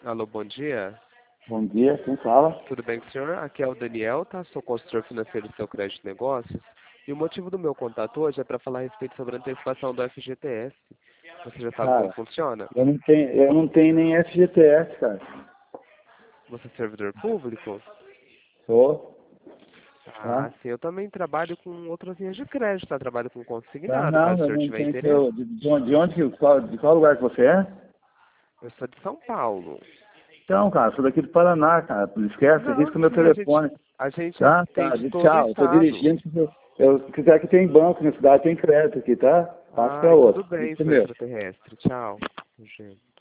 Alô, bom dia. Bom dia, quem fala? Tudo bem com o senhor? Aqui é o Daniel, tá? Sou consultor financeiro do seu crédito de negócios. E o motivo do meu contato hoje é para falar a respeito sobre a antecipação do FGTS. Você já sabe como Cara, funciona? eu não tenho nem FGTS, cara. Você é servidor público? Sou, Ah, tá? sim. Eu também trabalho com outras linhas de crédito, tá? Trabalho com Tá, consignado, caso não, o eu senhor não tiver tenho. interesse. De qual lugar que você é? Eu sou de São Paulo. Então, cara, sou daqui do Paraná, cara. Esquece, Não, risca meu sim, telefone. a gente Tá? Tá, atende todo o tchau. Eu tô estado. dirigindo. Se quiser que tem banco na cidade, tem crédito aqui, tá? Passa pra Ai, tudo outro. bem, Isso seu mesmo. extraterrestre. Tchau. Gente.